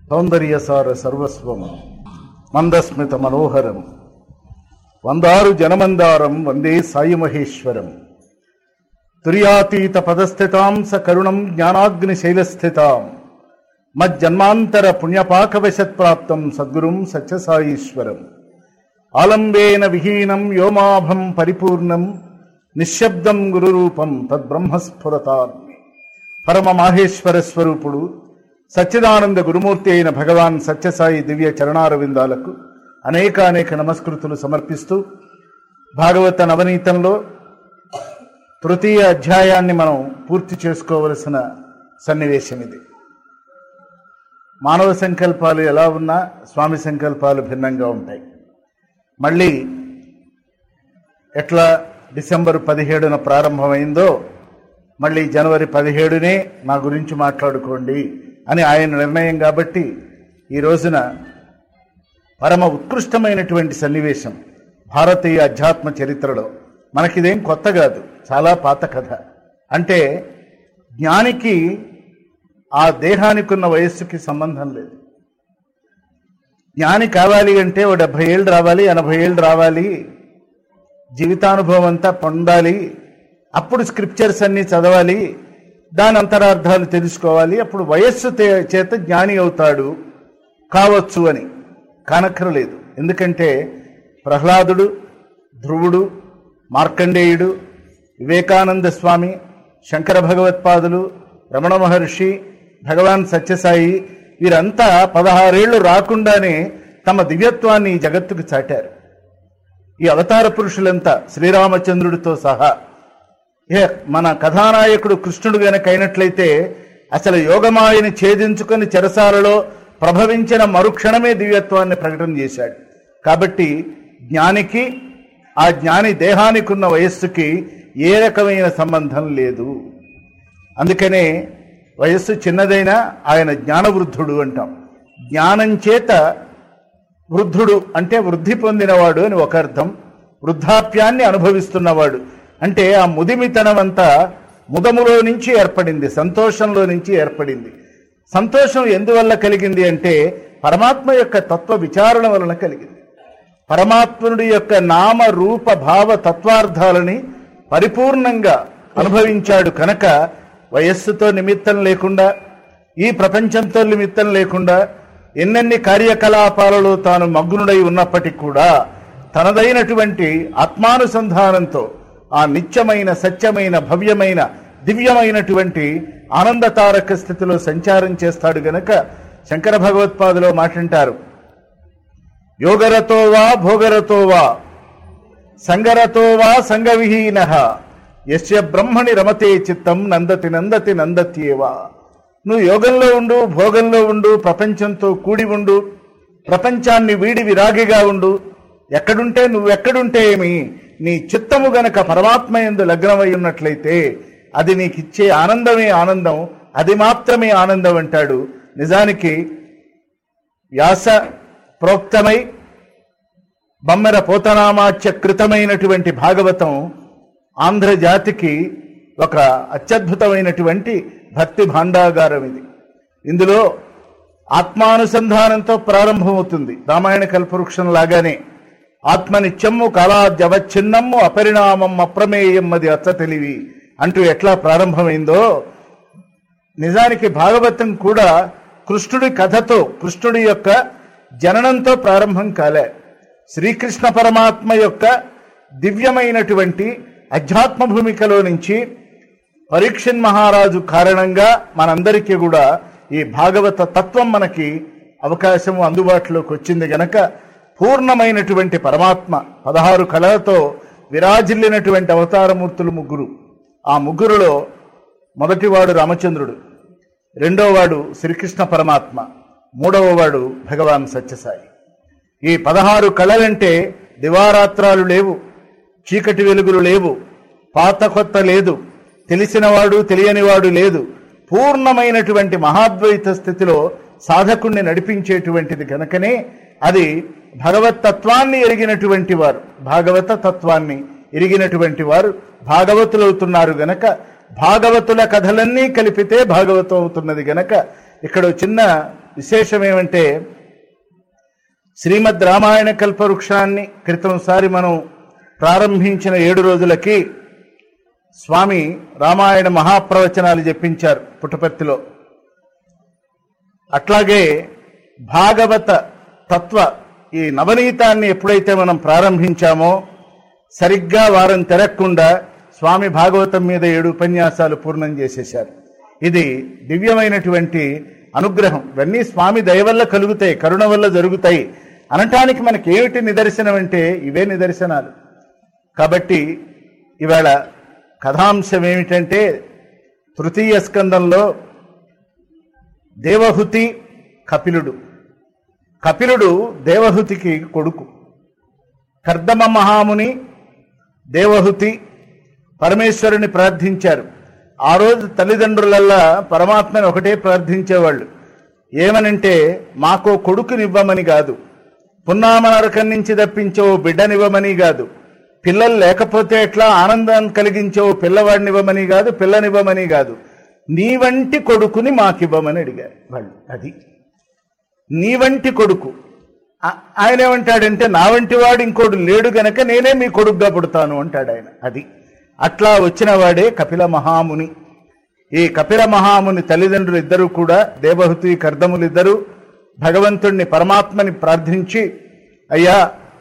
సౌందర్యసార సర్వస్వం మందస్మిత మనోహరం వందారు జనమందారం వందే సాయి మహేశ్వరం. తుర్యాతీత పదస్థితాం స కరుణం జ్ఞానాగ్ని శైలస్థితాం మజ్జన్మాంతర పుణ్యపాకవశత్ప్రాప్తం సద్గురుం సత్యసాయీశ్వరం. ఆలంబేన విహీనం వ్యోమాభం పరిపూర్ణం నిశ్శబ్దం గురురూపం తద్బ్రహ్మస్ఫురతాన్ని. పరమ మాహేశ్వర స్వరూపుడు సచ్చిదానంద గురుమూర్తి అయిన భగవాన్ సత్యసాయి దివ్య చరణారవిందాలకు అనేక నమస్కృతులు సమర్పిస్తూ భాగవత నవనీతంలో తృతీయ అధ్యాయాన్ని మనం పూర్తి చేసుకోవలసిన సన్నివేశం ఇది. మానవ సంకల్పాలు ఎలా ఉన్నా స్వామి సంకల్పాలు భిన్నంగా ఉంటాయి. మళ్ళీ ఎట్లా డిసెంబర్ 17న ప్రారంభమైందో మళ్ళీ జనవరి 17నే నా గురించి మాట్లాడుకోండి అని ఆయన నిర్ణయం. కాబట్టి ఈ రోజున పరమ ఉత్కృష్టమైనటువంటి సన్నివేశం భారతీయ అధ్యాత్మ చరిత్రలో. మనకిదేం కొత్త కాదు, చాలా పాత కథ. అంటే జ్ఞానికి ఆ దేహానికి ఉన్న వయస్సుకి సంబంధం లేదు. జ్ఞాని కావాలి అంటే ఓ 70 ఏళ్ళు రావాలి, 80 ఏళ్ళు రావాలి, జీవితానుభవం అంతా పొందాలి, అప్పుడు స్క్రిప్చర్స్ అన్నీ చదవాలి, దాని అంతరార్థాలు తెలుసుకోవాలి, అప్పుడు వయస్సు చేత జ్ఞాని అవుతాడు కావచ్చు అని కానక్కరలేదు. ఎందుకంటే ప్రహ్లాదుడు, ధ్రువుడు, మార్కండేయుడు, వివేకానంద స్వామి, శంకర భగవత్పాదులు, రమణ మహర్షి, భగవాన్ సత్యసాయి వీరంతా 16 ఏళ్లు రాకుండానే తమ దివ్యత్వాన్ని ఈ జగత్తుకు చాటారు. ఈ అవతార పురుషులంతా శ్రీరామచంద్రుడితో సహా. మన కథానాయకుడు కృష్ణుడు గనక అయినట్లయితే అసలు యోగమాయని ఛేదించుకొని చెరసాలలో ప్రభవించిన మరుక్షణమే దివ్యత్వాన్ని ప్రకటన చేశాడు. కాబట్టి జ్ఞానికి ఆ జ్ఞాని దేహానికి ఉన్న వయస్సుకి ఏ రకమైన సంబంధం లేదు. అందుకనే వయస్సు చిన్నదైనా ఆయన జ్ఞానవృద్ధుడు అంటాం. జ్ఞానం చేత వృద్ధుడు అంటే వృద్ధి పొందినవాడు అని ఒక అర్థం. వృద్ధాప్యాన్ని అనుభవిస్తున్నవాడు అంటే ఆ ముదిమితనం అంతా ముదములో నుంచి ఏర్పడింది, సంతోషంలో నుంచి ఏర్పడింది. సంతోషం ఎందువల్ల కలిగింది అంటే పరమాత్మ యొక్క తత్వ విచారణ వలన కలిగింది. పరమాత్ముడి యొక్క నామ రూప భావ తత్వార్థాలని పరిపూర్ణంగా అనుభవించాడు కనుక వయస్సుతో నిమిత్తం లేకుండా, ఈ ప్రపంచంతో నిమిత్తం లేకుండా, ఎన్నెన్ని కార్యకలాపాలలో తాను మగ్నుడై ఉన్నప్పటికీ కూడా తనదైనటువంటి ఆత్మానుసంధానంతో ఆ నిత్యమైన, సత్యమైన, భవ్యమైన, దివ్యమైనటువంటి ఆనందతారక స్థితిలో సంచారం చేస్తాడు గనక శంకర భగవత్పాదులో మాట్లాంటారు, యోగరతో వా భోగరతో వా సంగరతో వా సంగవిహీన యస్య బ్రహ్మణి రమతే చిత్తం నందతి నందతి నందత్యేవా. నువ్వు యోగంలో ఉండు, భోగంలో ఉండు, ప్రపంచంతో కూడి ఉండు, ప్రపంచాన్ని వీడి విరాగిగా ఉండు, ఎక్కడుంటే నువ్వెక్కడుంటే ఏమి, నీ చిత్తము గనక పరమాత్మ యందు లగ్నమై ఉన్నట్లయితే అది నీకిచ్చే ఆనందమే ఆనందం, అది మాత్రమే ఆనందం అంటాడు. నిజానికి వ్యాస ప్రోక్తమై బమ్మెర పోతనామాచ్య కృతమైనటువంటి భాగవతం ఆంధ్రజాతికి ఒక అత్యద్భుతమైనటువంటి భక్తి భాండాగారం ఇది. ఇందులో ఆత్మానుసంధానంతో ప్రారంభమవుతుంది. రామాయణ కల్పవృక్షం లాగానే ఆత్మనిత్యము కాలాద్యవచ్ఛిన్నము అపరిణామం అప్రమేయం అది అచ్చ తెలివి అంటూ ఎట్లా ప్రారంభమైందో, నిజానికి భాగవతం కూడా కృష్ణుడి కథతో, కృష్ణుడి యొక్క జననంతో ప్రారంభం కాలే. శ్రీకృష్ణ పరమాత్మ యొక్క దివ్యమైనటువంటి అధ్యాత్మ భూమికలో నుంచి పరీక్షణ్ మహారాజు కారణంగా మనందరికీ కూడా ఈ భాగవత తత్వం మనకి అవకాశము అందుబాటులోకి వచ్చింది గనక పూర్ణమైనటువంటి పరమాత్మ 16 కళలతో విరాజిల్లినటువంటి అవతారమూర్తులు ముగ్గురు. ఆ ముగ్గురులో మొదటివాడు రామచంద్రుడు, రెండోవాడు శ్రీకృష్ణ పరమాత్మ, మూడవవాడు భగవాన్ సత్యసాయి. ఈ 16 కళలంటే దివారాత్రాలు లేవు, చీకటి వెలుగులు లేవు, పాత కొత్త లేదు, తెలిసినవాడు తెలియనివాడు లేదు. పూర్ణమైనటువంటి మహాద్వైత స్థితిలో సాధకుణ్ణి నడిపించేటువంటిది కనుకనే అది భగవత్ తత్వాన్ని ఎరిగినటువంటి వారు, భాగవత తత్వాన్ని ఎరిగినటువంటి వారు భాగవతులవుతున్నారు గనక భాగవతుల కథలన్నీ కలిపితే భాగవతం అవుతున్నది గనక ఇక్కడ చిన్న విశేషం ఏమంటే, శ్రీమద్ రామాయణ కల్పవృక్షాన్ని క్రితంసారి మనం ప్రారంభించిన 7 రోజులకి స్వామి రామాయణ మహాప్రవచనాలు చెప్పించారు పుట్టపర్తిలో. అట్లాగే భాగవత తత్వ ఈ నవనీతాన్ని ఎప్పుడైతే మనం ప్రారంభించామో సరిగ్గా వారం తిరగకుండా స్వామి భాగవతం మీద 7 ఉపన్యాసాలు పూర్ణం చేసేశారు. ఇది దివ్యమైనటువంటి అనుగ్రహం. ఇవన్నీ స్వామి దయ వల్ల కలుగుతాయి, కరుణ వల్ల జరుగుతాయి అనటానికి మనకి ఏమిటి నిదర్శనం అంటే ఇవే నిదర్శనాలు. కాబట్టి ఇవాళ కథాంశం ఏమిటంటే, తృతీయ స్కందంలో దేవహుతి కపిలుడు. కపిలుడు దేవహుతికి కొడుకు. కర్దమ మహాముని దేవహుతి పరమేశ్వరుని ప్రార్థించారు. ఆ రోజు తల్లిదండ్రులల్లా పరమాత్మని ఒకటే ప్రార్థించేవాళ్ళు. ఏమనంటే, మాకో కొడుకునివ్వమని కాదు, పున్నామ నరకం నుంచి తప్పించే ఓ బిడ్డనివ్వమని కాదు, పిల్లలు లేకపోతే ఎట్లా ఆనందాన్ని కలిగించే ఓ పిల్లవాడినివ్వమని కాదు, పిల్లనివ్వమని కాదు, నీ వంటి కొడుకుని మాకివ్వమని అడిగారు వాళ్ళు. అది నీ వంటి కొడుకు. ఆయన ఏమంటాడంటే, నా వంటి వాడు ఇంకోడు లేడు గనక నేనే మీ కొడుకుగా పుడతాను అంటాడు ఆయన. అది అట్లా వచ్చిన వాడే కపిల మహాముని. ఈ కపిల మహాముని తల్లిదండ్రులు ఇద్దరూ కూడా, దేవహుతి కర్దములిద్దరూ భగవంతుణ్ణి పరమాత్మని ప్రార్థించి, అయ్యా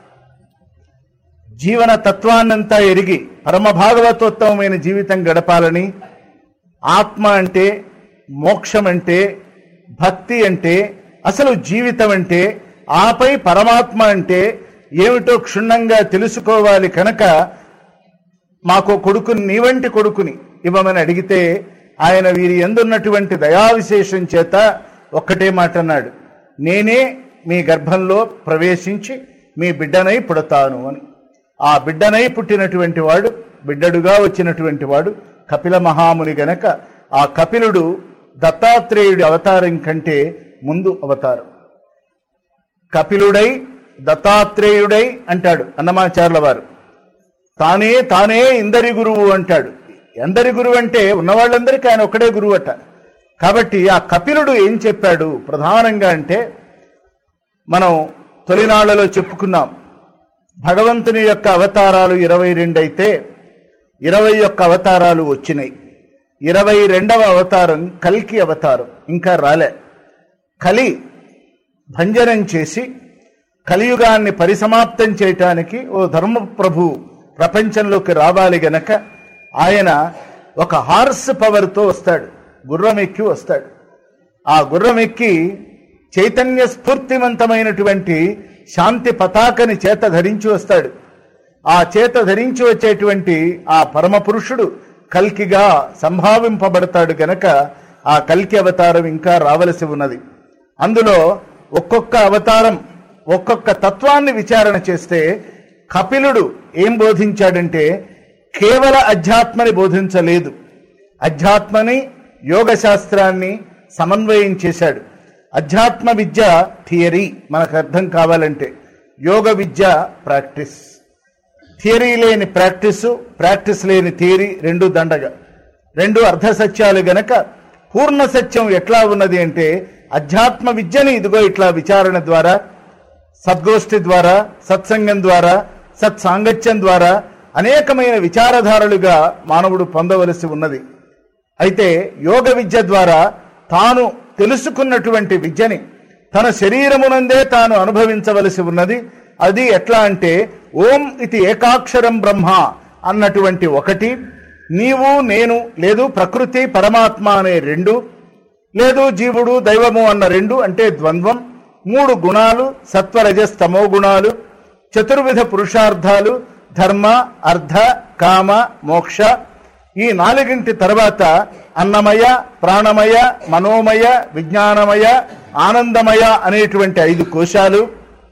జీవన తత్వాన్నంతా ఎరిగి పరమభాగవతోత్తమైన జీవితం గడపాలని, ఆత్మ అంటే, మోక్షం అంటే, భక్తి అంటే, అసలు జీవితం అంటే, ఆపై పరమాత్మ అంటే ఏమిటో క్షుణ్ణంగా తెలుసుకోవాలి కనుక మాకు కొడుకుని, నీ వంటి కొడుకుని ఇవ్వమని అడిగితే ఆయన వీరి యందున్నటువంటి దయావిశేషం చేత ఒక్కటే మాట అన్నాడు, నేనే మీ గర్భంలో ప్రవేశించి మీ బిడ్డనై పుడతాను అని. ఆ బిడ్డనై పుట్టినటువంటి వాడు, బిడ్డడుగా వచ్చినటువంటి వాడు కపిల మహాముని గనక ఆ కపిలుడు దత్తాత్రేయుడి అవతారం కంటే ముందు అవతారం. కపిలుడై దత్తాత్రేయుడై అంటాడు అన్నమాచార్యుల వారు. తానే తానే ఇందరి గురువు అంటాడు. ఎందరి గురువు అంటే ఉన్నవాళ్ళందరికీ ఆయన ఒక్కడే గురువు అట. కాబట్టి ఆ కపిలుడు ఏం చెప్పాడు ప్రధానంగా అంటే, మనం తొలినాళ్లలో చెప్పుకున్నాం, భగవంతుని యొక్క అవతారాలు 22 అయితే 21 అవతారాలు వచ్చినాయి. 22వ అవతారం కల్కి అవతారం ఇంకా రాలే. కలి భంజనం చేసి కలియుగాన్ని పరిసమాప్తం చేయటానికి ఓ ధర్మప్రభు ప్రపంచంలోకి రావాలి గనక ఆయన ఒక హార్స్ పవర్తో వస్తాడు, గుర్రం ఎక్కి వస్తాడు. ఆ గుర్రం ఎక్కి చైతన్య స్ఫూర్తివంతమైనటువంటి శాంతి పతాకని చేత ధరించి వస్తాడు. ఆ చేత ధరించి వచ్చేటువంటి ఆ పరమ పురుషుడు కల్కిగా సంభావింపబడతాడు గనక ఆ కల్కి అవతారం ఇంకా రావలసి ఉన్నది. అందులో ఒక్కొక్క అవతారం ఒక్కొక్క తత్వాన్ని విచారణ చేస్తే కపిలుడు ఏం బోధించాడంటే, కేవల అధ్యాత్మని బోధించలేదు, అధ్యాత్మని యోగ శాస్త్రాన్ని సమన్వయం చేశాడు. అధ్యాత్మ విద్య థియరీ మనకు అర్థం కావాలంటే, యోగ విద్య ప్రాక్టీస్. థియరీ లేని ప్రాక్టీసు, ప్రాక్టీస్ లేని థియరీ రెండు దండగా, రెండు అర్ధసత్యాలు గనక పూర్ణ సత్యం ఎట్లా ఉన్నది అంటే, అధ్యాత్మ విద్యని ఇదిగో ఇట్లా విచారణ ద్వారా, సద్గోష్ఠి ద్వారా, సత్సంగం ద్వారా, సత్సాంగత్యం ద్వారా అనేకమైన విచారధారలుగా మానవుడు పొందవలసి ఉన్నది. అయితే యోగ విద్య ద్వారా తాను తెలుసుకున్నటువంటి విద్యని తన శరీరమునందే తాను అనుభవించవలసి ఉన్నది. అది ఎట్లా అంటే, ఓం ఇది ఏకాక్షరం బ్రహ్మ అన్నటువంటి ఒకటి, నీవు నేను లేదు, ప్రకృతి పరమాత్మ అనే రెండు, లేదు జీవుడు దైవము అన్న రెండు అంటే ద్వంద్వం, 3 గుణాలు సత్వరజస్తమో గుణాలు, 4 పురుషార్థాలు ధర్మ అర్థ కామ మోక్ష. ఈ 4 తర్వాత అన్నమయ ప్రాణమయ మనోమయ విజ్ఞానమయ ఆనందమయ అనేటువంటి 5 కోశాలు,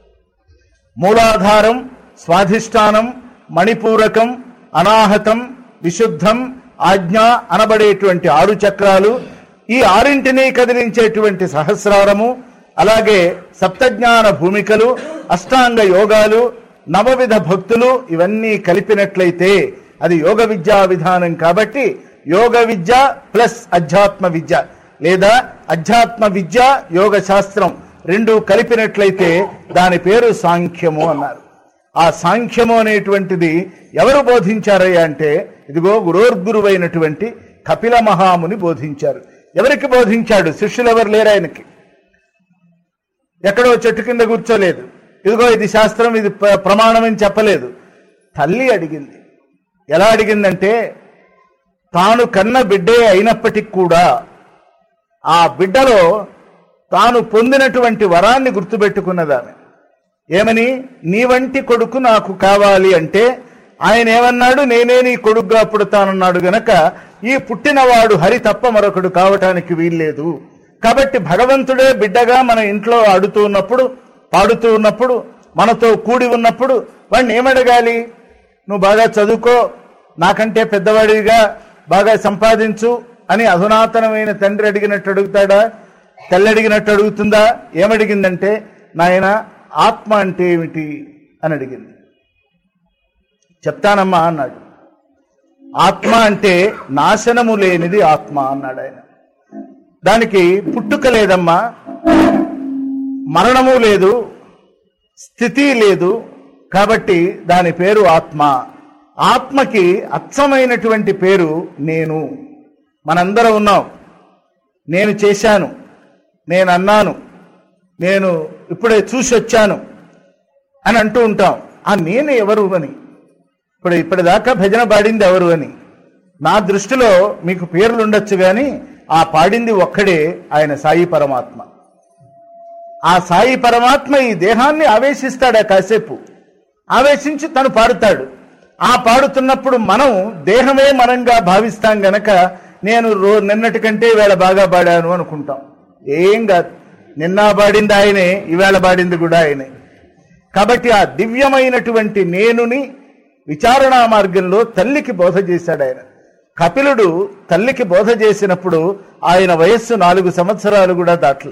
మూలాధారం స్వాధిష్టానం మణిపూరకం అనాహతం విశుద్ధం ఆజ్ఞ అనబడేటువంటి 6 చక్రాలు, ఈ 6ంటిని కదిలించేటువంటి సహస్రారము, అలాగే సప్తజ్ఞాన భూమికలు, అష్టాంగ యోగాలు, 9 భక్తులు, ఇవన్నీ కలిపినట్లయితే అది యోగ విద్యా విధానం. కాబట్టి యోగ విద్య ప్లస్ అధ్యాత్మ విద్య లేదా అధ్యాత్మ విద్య, యోగ శాస్త్రం రెండు కలిపినట్లయితే దాని పేరు సాంఖ్యము అన్నారు. ఆ సాంఖ్యము అనేటువంటిది ఎవరు బోధించారయ్యా అంటే ఇదిగో గురోర్గురువైనటువంటి కపిల మహాముని బోధించారు. ఎవరికి బోధించాడు? శిష్యులు ఎవరు లేరు ఆయనకి. ఎక్కడో చెట్టు కింద కూర్చోలేదు, ఇదిగో ఇది శాస్త్రం, ఇది ప్రమాణం అని చెప్పలేదు. తల్లి అడిగింది. ఎలా అడిగిందంటే, తాను కన్న బిడ్డే అయినప్పటికీ కూడా ఆ బిడ్డలో తాను పొందినటువంటి వరాన్ని గుర్తుపెట్టుకున్నదామె. ఏమని? నీ వంటి కొడుకు నాకు కావాలి అంటే ఆయన ఏమన్నాడు? నేనే నీ కొడుకుగా పుడతానన్నాడు గనక ఈ పుట్టినవాడు హరి తప్ప మరొకడు కావటానికి వీల్లేదు. కాబట్టి భగవంతుడే బిడ్డగా మన ఇంట్లో ఆడుతూ ఉన్నప్పుడు, పాడుతూ ఉన్నప్పుడు, మనతో కూడి ఉన్నప్పుడు వాడిని ఏమడగాలి? నువ్వు బాగా చదువుకో, నాకంటే పెద్దవాడిగా బాగా సంపాదించు అని అధునాతనమైన తండ్రి అడిగినట్టు అడుగుతాడా? తల్లి అడిగినట్టు అడుగుతుందా? ఏమడిగిందంటే, నాయన ఆత్మ అంటే ఏమిటి అని అడిగింది. చెప్తానమ్మా అన్నాడు. ఆత్మ అంటే నాశనము లేనిది ఆత్మ అన్నాడు ఆయన. దానికి పుట్టుక లేదమ్మా, మరణము లేదు, స్థితి లేదు, కాబట్టి దాని పేరు ఆత్మ. ఆత్మకి అచ్చమైనటువంటి పేరు నేను. మనందరం ఉన్నాం. నేను చేశాను, నేను అన్నాను, నేను ఇప్పుడే చూసి వచ్చాను అని అంటూ ఉంటాం. ఆ నేను ఎవరు అని, ఇప్పటిదాకా భజన పాడింది ఎవరు అని. నా దృష్టిలో మీకు పేర్లు ఉండొచ్చు కానీ ఆ పాడింది ఒక్కడే, ఆయన సాయి పరమాత్మ. ఆ సాయి పరమాత్మ ఈ దేహాన్ని ఆవేశిస్తాడు. కాసేపు ఆవేశించి తను పాడుతాడు. ఆ పాడుతున్నప్పుడు మనం దేహమే మనంగా భావిస్తాం గనక నేను నిన్నటి కంటే ఈవేళ బాగా పాడాను అనుకుంటాం. ఏం కాదు, నిన్న పాడింది ఆయనే, ఈవేళ పాడింది కూడా ఆయనే. కాబట్టి ఆ దివ్యమైనటువంటి నేనుని విచారణా మార్గంలో తల్లికి బోధ చేశాడు ఆయన. కపిలుడు తల్లికి బోధ చేసినప్పుడు ఆయన వయస్సు 4 సంవత్సరాలు కూడా దాట్ల.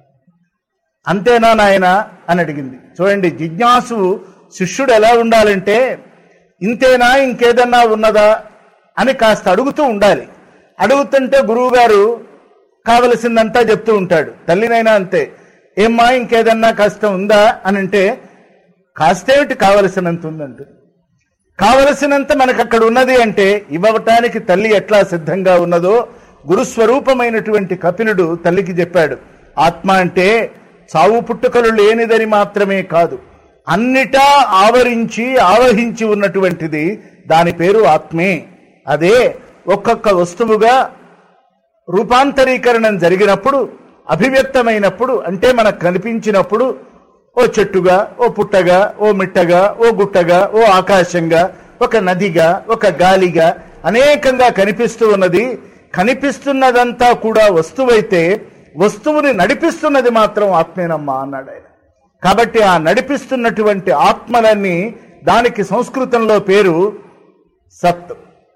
అంతేనా నాయన అని అడిగింది. చూడండి, జిజ్ఞాసు శిష్యుడు ఎలా ఉండాలంటే, ఇంతేనా ఇంకేదన్నా ఉన్నదా అని కాస్త అడుగుతూ ఉండాలి. అడుగుతుంటే గురువు గారు కావలసిందంతా చెప్తూ ఉంటాడు. తల్లినైనా అంతే. ఏమ్మా ఇంకేదన్నా కాస్త ఉందా అని అంటే, కాస్తేమిటి కావలసినంత ఉందంటే, కావలసినంత మనకు అక్కడ ఉన్నది అంటే ఇవ్వటానికి తల్లి ఎట్లా సిద్ధంగా ఉన్నదో గురుస్వరూపమైనటువంటి కపిలుడు తల్లికి చెప్పాడు. ఆత్మ అంటే చావు పుట్టుకలు లేనిదని మాత్రమే కాదు, అన్నిటా ఆవహించి ఉన్నటువంటిది. దాని పేరు ఆత్మే. అదే ఒక్కొక్క వస్తువుగా రూపాంతరీకరణం జరిగినప్పుడు, అభివ్యక్తమైనప్పుడు, అంటే మనకు కనిపించినప్పుడు, ఓ చెట్టుగా, ఓ పుట్టగా, ఓ మిట్టగా, ఓ గుట్టగా, ఓ ఆకాశంగా, ఒక నదిగా, ఒక గాలిగా అనేకంగా కనిపిస్తూ ఉన్నది. కనిపిస్తున్నదంతా కూడా వస్తువైతే వస్తువుని నడిపిస్తున్నది మాత్రం ఆత్మేనమ్మా అన్నాడు ఆయన. కాబట్టి ఆ నడిపిస్తున్నటువంటి ఆత్మలన్నీ, దానికి సంస్కృతంలో పేరు సత్.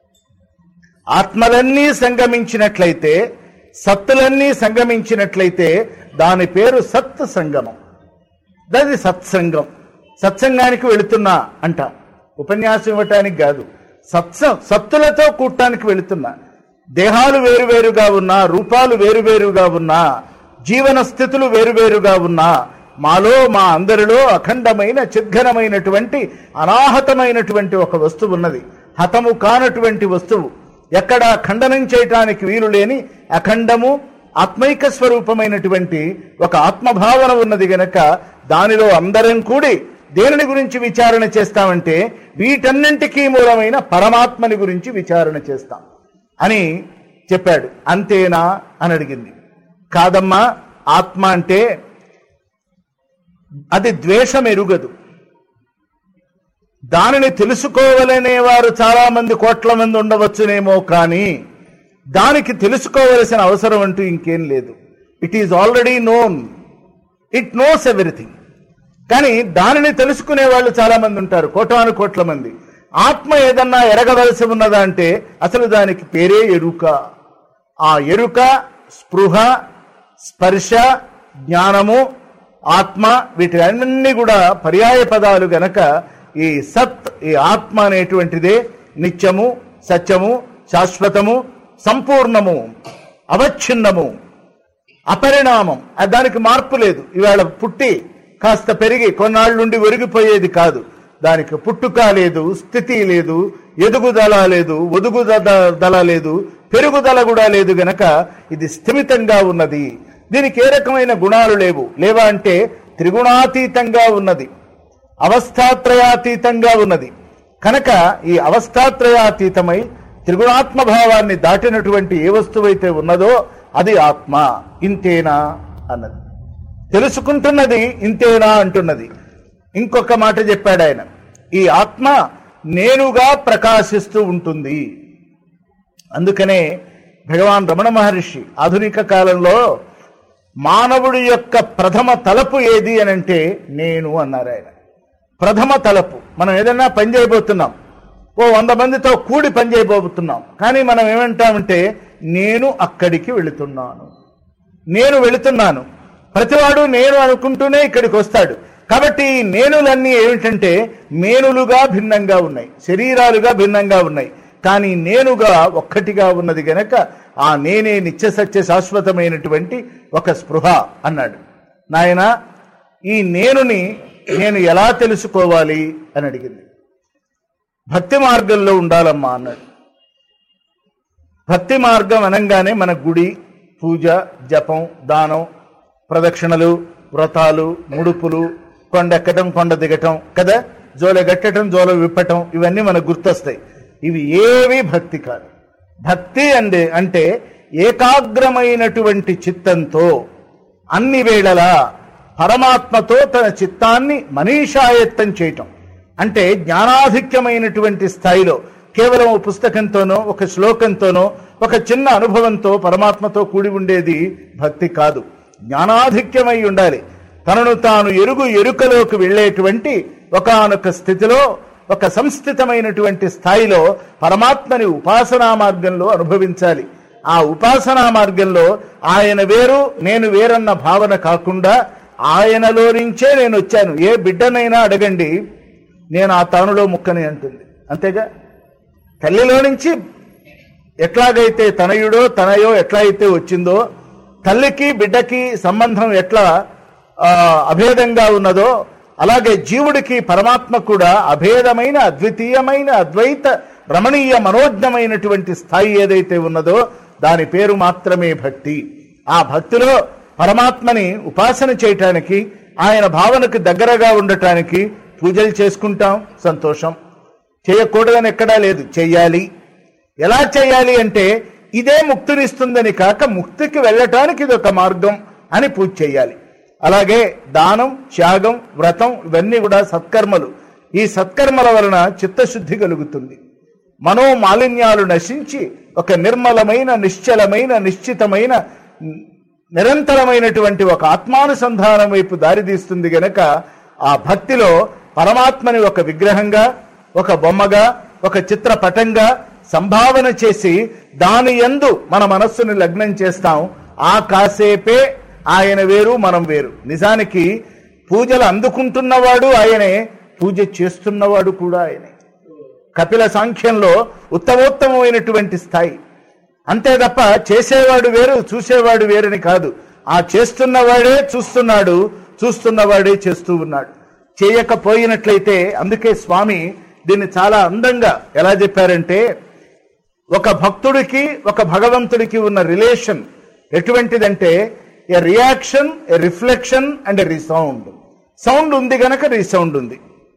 ఆత్మలన్నీ సంగమించినట్లయితే, సత్తులన్నీ సంగమించినట్లయితే దాని పేరు సత్ సంగమం. దాని సత్సంగం. సత్సంగానికి వెళుతున్నా అంట, ఉపన్యాసం ఇవ్వటానికి కాదు, సత్తులతో కూడటానికి వెళుతున్నా. దేహాలు వేరువేరుగా ఉన్నా, రూపాలు వేరువేరుగా ఉన్నా, జీవన స్థితులు వేరువేరుగా ఉన్నా, మాలో మా అందరిలో అఖండమైన చిద్ఘనమైనటువంటి అనాహతమైనటువంటి ఒక వస్తువు ఉన్నది. హతము కానటువంటి వస్తువు, ఎక్కడా ఖండనం చేయటానికి వీలు లేని అఖండము ఆత్మైక స్వరూపమైనటువంటి ఒక ఆత్మభావన ఉన్నది గనక దానిలో అందరం కూడి దేనిని గురించి విచారణ చేస్తామంటే వీటన్నింటికీ మూలమైన పరమాత్మని గురించి విచారణ చేస్తాం అని చెప్పాడు. అంతేనా అని అడిగింది. కాదమ్మా, ఆత్మ అంటే అది ద్వేషం ఎరుగదు. దానిని తెలుసుకోవాలనే వారు చాలా మంది, కోట్ల మంది ఉండవచ్చునేమో, కానీ దానికి తెలుసుకోవలసిన అవసరం అంటూ ఇంకేం లేదు. It is already known, it knows everything. కానీ దానిని తెలుసుకునే వాళ్ళు చాలా మంది ఉంటారు, కోటాను కోట్ల మంది. ఆత్మ ఏదన్నా ఎరగవలసి ఉన్నదా అంటే అసలు దానికి పేరే ఎరుక. ఆ ఎరుక, స్పృహ, స్పర్శ, జ్ఞానము, ఆత్మ, వీటిలన్నీ కూడా పర్యాయ పదాలు గనక ఈ సత్, ఈ ఆత్మ అనేటువంటిదే నిత్యము, సత్యము, శాశ్వతము, సంపూర్ణము, అవచ్ఛిన్నము, అపరిణామం, దానికి మార్పు లేదు. ఇవాళ పుట్టి కాస్త పెరిగి కొన్నాళ్ళ నుండి ఒరిగిపోయేది కాదు. దానికి పుట్టుక లేదు, స్థితి లేదు, ఎదుగుదల లేదు, ఒదుగుదల లేదు, పెరుగుదల కూడా లేదు. గనక ఇది స్థిమితంగా ఉన్నది. దీనికి ఏ రకమైన గుణాలు లేవా అంటే త్రిగుణాతీతంగా ఉన్నది, అవస్థాత్రయాతీతంగా ఉన్నది. కనుక ఈ అవస్థాత్రయాతీతమై త్రిగుణాత్మభావాన్ని దాటినటువంటి ఏ వస్తువైతే ఉన్నదో అది ఆత్మ. ఇంతేనా అన్నది, తెలుసుకుంటున్నది ఇంతేనా అంటున్నది. ఇంకొక మాట చెప్పాడు ఆయన, ఈ ఆత్మ నేనుగా ప్రకాశిస్తూ ఉంటుంది. అందుకనే భగవాన్ రమణ మహర్షి ఆధునిక కాలంలో మానవుడి యొక్క ప్రథమ తలపు ఏది అని అంటే నేను అన్నారు ఆయన. ప్రథమ తలపు. మనం ఏదైనా పని చేయబోతున్నాం, 100 మందితో కూడి పని చేయబోతున్నాం, కానీ మనం ఏమంటామంటే నేను అక్కడికి వెళుతున్నాను, నేను వెళుతున్నాను. ప్రతివాడు నేను అనుకుంటూనే ఇక్కడికి వస్తాడు. కాబట్టి ఈ నేనులన్నీ ఏమిటంటే మేనులుగా భిన్నంగా ఉన్నాయి, శరీరాలుగా భిన్నంగా ఉన్నాయి, కానీ నేనుగా ఒక్కటిగా ఉన్నది గనక ఆ నేనే నిత్యసత్య శాశ్వతమైనటువంటి ఒక స్పృహ అన్నాడు. నాయన, ఈ నేనుని నేను ఎలా తెలుసుకోవాలి అని అడిగింది. భక్తి మార్గంలో ఉండాలమ్మా అన్నాడు. భక్తి మార్గం అనగానే మన గుడి, పూజ, జపం, దానం, ప్రదక్షిణలు, వ్రతాలు, ముడుపులు, కొండెక్కటం, కొండ దిగటం కదా, జోల గట్టడం, జోల విప్పటం, ఇవన్నీ మనకు గుర్తొస్తాయి. ఇవి ఏవి భక్తి కాదు. భక్తి అంటే ఏకాగ్రమైనటువంటి చిత్తంతో అన్ని వేళలా పరమాత్మతో తన చిత్తాన్ని మనీషాయత్తం చేయటం. అంటే జ్ఞానాధిక్యమైనటువంటి స్థాయిలో కేవలం ఒక పుస్తకంతోనో, ఒక శ్లోకంతోనో, ఒక చిన్న అనుభవంతో పరమాత్మతో కూడి ఉండేది భక్తి కాదు. జ్ఞానాధిక్యమై ఉండాలి. తనను తాను ఎరుకలోకి వెళ్ళేటువంటి ఒకానొక స్థితిలో, ఒక సంస్థితమైనటువంటి స్థాయిలో పరమాత్మని ఉపాసనా మార్గంలో అనుభవించాలి. ఆ ఉపాసనా మార్గంలో ఆయన వేరు, నేను వేరన్న భావన కాకుండా ఆయనలో నుంచే నేను వచ్చాను. ఏ బిడ్డనైనా అడగండి, నేను ఆ తానులో ముక్కని అంటుంది. అంతేగా, తల్లిలో నుంచి ఎట్లాగైతే తనయో ఎట్లా అయితే వచ్చిందో, తల్లికి బిడ్డకి సంబంధం ఎట్లా అభేదంగా ఉన్నదో, అలాగే జీవుడికి పరమాత్మ కూడా అభేదమైన, అద్వితీయమైన, అద్వైత రమణీయ మనోజ్ఞమైనటువంటి స్థాయి ఏదైతే ఉన్నదో దాని పేరు మాత్రమే భక్తి. ఆ భక్తిలో పరమాత్మని ఉపాసన చేయటానికి, ఆయన భావనకు దగ్గరగా ఉండటానికి పూజలు చేసుకుంటాం, సంతోషం. చేయకూడదని ఎక్కడా లేదు, చెయ్యాలి. ఎలా చేయాలి అంటే ఇదే ముక్తినిస్తుందని కాక ముక్తికి వెళ్ళటానికి ఇది ఒక మార్గం అని పూజ చేయాలి. అలాగే దానం, త్యాగం, వ్రతం ఇవన్నీ కూడా సత్కర్మలు. ఈ సత్కర్మల వలన చిత్తశుద్ధి కలుగుతుంది. మనోమాలిన్యాలు నశించి ఒక నిర్మలమైన, నిశ్చలమైన, నిశ్చితమైన, నిరంతరమైనటువంటి ఒక ఆత్మానుసంధానం వైపు దారితీస్తుంది గనక ఆ భక్తిలో పరమాత్మని ఒక విగ్రహంగా, ఒక బొమ్మగా, ఒక చిత్రపటంగా సంభావన చేసి దాని యందు మన మనస్సుని లగ్నం చేస్తాం. ఆ కాసేపే ఆయన వేరు, మనం వేరు. నిజానికి పూజలు అందుకుంటున్నవాడు ఆయనే, పూజ చేస్తున్నవాడు కూడా ఆయనే. కపిల సాంఖ్యంలో ఉత్తమోత్తమైనటువంటి స్థాయి. అంతే తప్ప చేసేవాడు వేరు, చూసేవాడు వేరని కాదు. ఆ చేస్తున్నవాడే చూస్తున్నాడు, చూస్తున్నవాడే చేస్తూ ఉన్నాడు. చేయకపోయినట్లయితే, అందుకే స్వామి దీన్ని చాలా అందంగా ఎలా చెప్పారంటే, ఒక భక్తుడికి ఒక భగవంతుడికి ఉన్న రిలేషన్ ఎటువంటిదంటే a reaction, a reflection and a resound. Sound ఉంది గనక రీసౌండ్ ఉంది,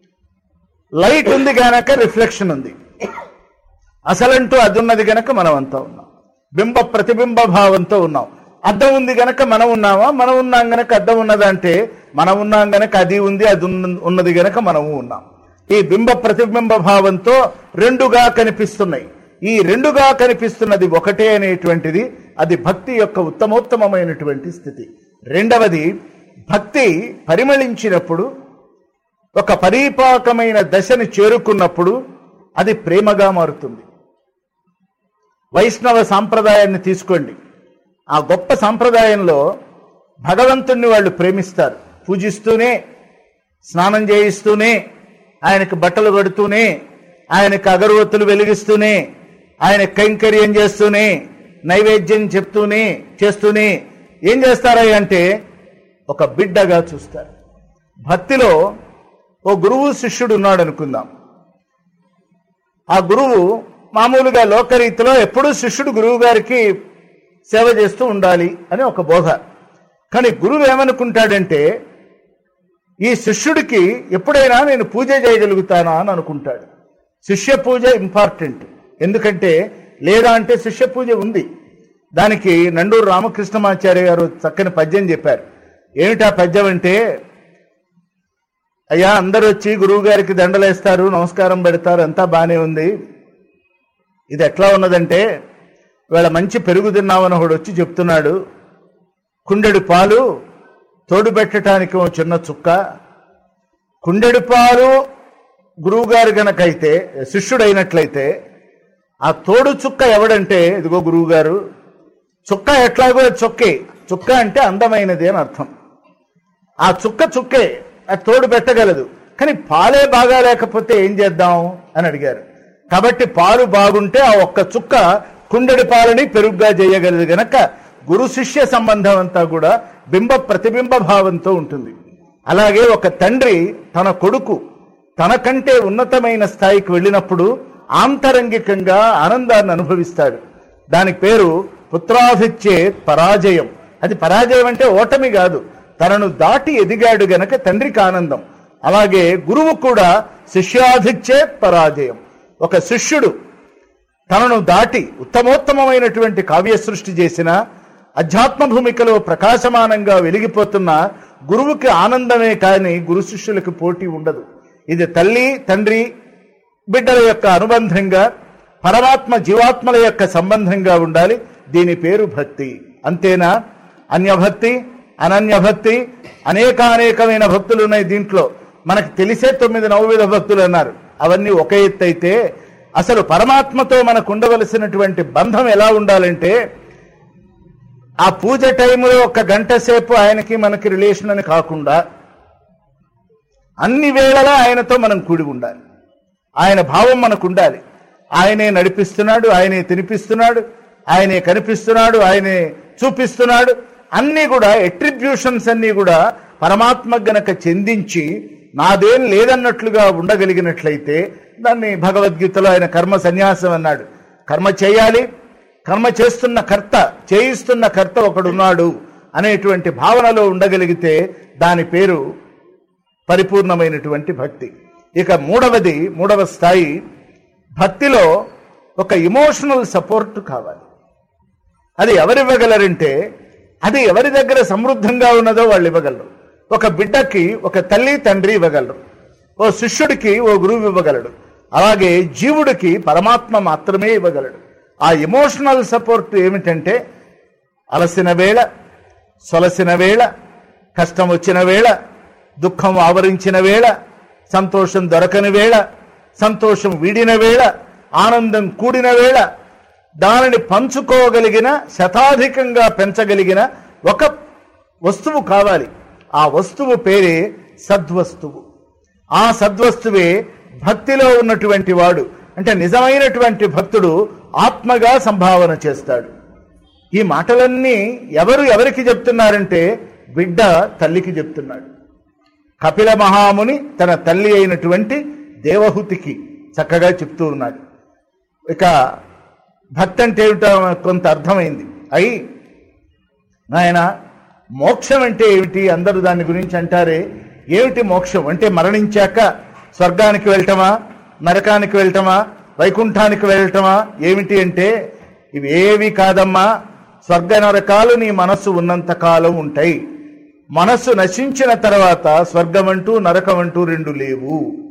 లైట్ ఉంది గనక రిఫ్లెక్షన్ ఉంది. అసలంటూ అది ఉన్నది గనక మనం అంతా ఉన్నాం. బింబ ప్రతిబింబ భావంతో ఉన్నాం. అద్దం ఉంది గనక మనం ఉన్నామా? మనం ఉన్నాం గనక అద్దం ఉన్నదంటే మనం ఉన్నాం గనక అది ఉంది, అది ఉన్నది గనక మనము ఉన్నాం. ఈ బింబ ప్రతిబింబ భావంతో రెండుగా కనిపిస్తున్నాయి. ఈ రెండుగా కనిపిస్తున్నది ఒకటే అనేటువంటిది అది భక్తి యొక్క ఉత్తమోత్తమైనటువంటి స్థితి. రెండవది, భక్తి పరిమళించినప్పుడు, ఒక పరిపాకమైన దశని చేరుకున్నప్పుడు అది ప్రేమగా మారుతుంది. వైష్ణవ సాంప్రదాయాన్ని తీసుకోండి. ఆ గొప్ప సాంప్రదాయంలో భగవంతుణ్ణి వాళ్ళు ప్రేమిస్తారు. పూజిస్తూనే, స్నానం చేయిస్తూనే, ఆయనకు బట్టలు కడుతూనే, ఆయనకు అగరవత్తులు ఆయన కైంకర్యం చేస్తూనే, నైవేద్యం చేస్తూనే ఏం చేస్తారా అంటే ఒక బిడ్డగా చూస్తారు. భక్తిలో ఓ గురువు శిష్యుడు ఉన్నాడు అనుకుందాం. ఆ గురువు మామూలుగా లోకరీతిలో ఎప్పుడూ శిష్యుడు గురువు గారికి సేవ చేస్తూ ఉండాలి అని ఒక బోధ. కానీ గురువు ఏమనుకుంటాడంటే ఈ శిష్యుడికి ఎప్పుడైనా నేను పూజ చేయగలుగుతానా అని అనుకుంటాడు. శిష్య పూజ ఇంపార్టెంట్. ఎందుకంటే లేదా అంటే శిష్య పూజ ఉంది. దానికి నండూరు రామకృష్ణమాచార్య గారు చక్కని పద్యం చెప్పారు. ఏమిటా పద్యం అంటే, అయ్యా అందరూ వచ్చి గురువు గారికి దండలేస్తారు, నమస్కారం పెడతారు, అంతా బాగానే ఉంది. ఇది ఎట్లా ఉన్నదంటే వీళ్ళ మంచి పెరుగు తిన్నామని ఒకడు వచ్చి చెప్తున్నాడు, కుండెడు పాలు తోడు పెట్టడానికి ఓ చిన్న చుక్క. కుండెడు పాలు గురువు గారు గనకైతే శిష్యుడైనట్లయితే ఆ తోడు చుక్క ఎవడంటే ఇదిగో గురువు గారు. చుక్క ఎట్లాగో చుక్క అంటే అందమైనది అని అర్థం. ఆ చుక్కే అది తోడు పెట్టగలదు. కానీ పాలే బాగా లేకపోతే ఏం చేద్దాం అని అడిగారు. కాబట్టి పాలు బాగుంటే ఆ ఒక్క చుక్క కుండెడి పాలని పెరుగుగా చేయగలదు గనక గురు శిష్య సంబంధం అంతా కూడా బింబ ప్రతిబింబ భావంతో ఉంటుంది. అలాగే ఒక తండ్రి తన కొడుకు తనకంటే ఉన్నతమైన స్థాయికి వెళ్ళినప్పుడు ఆంతరంగికంగా ఆనందాన్ని అనుభవిస్తాడు. దానికి పేరు పుత్రాభిచ్చేత్ పరాజయం. అది పరాజయం అంటే ఓటమి కాదు, తనను దాటి ఎదిగాడు గనక తండ్రికి ఆనందం. అలాగే గురువు కూడా శిష్యాధిచ్చేత్ పరాజయం. ఒక శిష్యుడు తనను దాటి ఉత్తమోత్తమైనటువంటి కావ్య సృష్టి చేసిన అధ్యాత్మ భూమికలో ప్రకాశమానంగా వెలిగిపోతున్న గురువుకి ఆనందమే కానీ గురు శిష్యులకు పోటీ ఉండదు. ఇది తల్లి తండ్రి బిడ్డల యొక్క అనుబంధంగా, పరమాత్మ జీవాత్మల యొక్క సంబంధంగా ఉండాలి. దీని పేరు భక్తి. అంతేనా? అన్యభక్తి, అనన్యభక్తి, అనేకమైన భక్తులు ఉన్నాయి. దీంట్లో మనకు తెలిసే 9 నవవిధ భక్తులు అన్నారు. అవన్నీ ఒక ఎత్తు అయితే అసలు పరమాత్మతో మనకు ఉండవలసినటువంటి బంధం ఎలా ఉండాలంటే ఆ పూజ టైంలో 1 గంట సేపు ఆయనకి మనకి రిలేషన్ అని కాకుండా అన్ని వేళలా ఆయనతో మనం కూడి ఉండాలి. ఆయన భావం మనకు ఉండాలి. ఆయనే నడిపిస్తున్నాడు, ఆయనే తినిపిస్తున్నాడు, ఆయనే కనిపిస్తున్నాడు, ఆయనే చూపిస్తున్నాడు. అన్నీ కూడా ఎట్రిబ్యూషన్స్ అన్నీ కూడా పరమాత్మ గనక చెందించి నాదేం లేదన్నట్లుగా ఉండగలిగినట్లయితే దాన్ని భగవద్గీతలో ఆయన కర్మ సన్యాసం అన్నాడు. కర్మ చేయాలి, కర్మ చేయిస్తున్న కర్త ఒకడున్నాడు అనేటువంటి భావనలో ఉండగలిగితే దాని పేరు పరిపూర్ణమైనటువంటి భక్తి. ఇక మూడవ స్థాయి భక్తిలో ఒక ఇమోషనల్ సపోర్ట్ కావాలి. అది ఎవరివ్వగలరంటే అది ఎవరి దగ్గర సమృద్ధంగా ఉన్నదో వాళ్ళు ఇవ్వగలరు. ఒక బిడ్డకి ఒక తల్లి తండ్రి ఇవ్వగలరు, ఓ శిష్యుడికి ఓ గురువు ఇవ్వగలడు, అలాగే జీవుడికి పరమాత్మ మాత్రమే ఇవ్వగలడు. ఆ ఎమోషనల్ సపోర్ట్ ఏమిటంటే అలసిన వేళ, సొలసిన వేళ, కష్టం వచ్చిన వేళ, దుఃఖం ఆవరించిన వేళ, సంతోషం దొరకని వేళ, సంతోషం వీడిన వేళ, ఆనందం కూడిన వేళ దానిని పంచుకోగలిగిన, శతాధికంగా పెంచగలిగిన ఒక వస్తువు కావాలి. ఆ వస్తువు పేరే సద్వస్తువు. ఆ సద్వస్తువే భక్తిలో ఉన్నటువంటి వాడు. అంటే నిజమైనటువంటి భక్తుడు ఆత్మగా సంభావన చేస్తాడు. ఈ మాటలన్నీ ఎవరికి చెప్తున్నారంటే బిడ్డ తల్లికి చెప్తున్నాడు. కపిల మహాముని తన తల్లి అయినటువంటి దేవహూతికి చక్కగా చెప్తూ ఉన్నాడు. ఇక భక్తి అంటే ఏమిటో కొంత అర్థమైంది. నాయన మోక్షం అంటే ఏమిటి? అందరూ దాని గురించి అంటారే, ఏమిటి మోక్షం అంటే? మరణించాక స్వర్గానికి వెళ్ళటమా, నరకానికి వెళ్ళటమా, వైకుంఠానికి వెళ్ళటమా? ఏమిటి అంటే ఇవేవి కాదమ్మా. స్వర్గ నరకాలు నీ మనస్సు ఉన్నంత కాలం ఉంటాయి. మనస్సు నశించిన తర్వాత స్వర్గమంటూ నరకమంటూ 2 లేవు.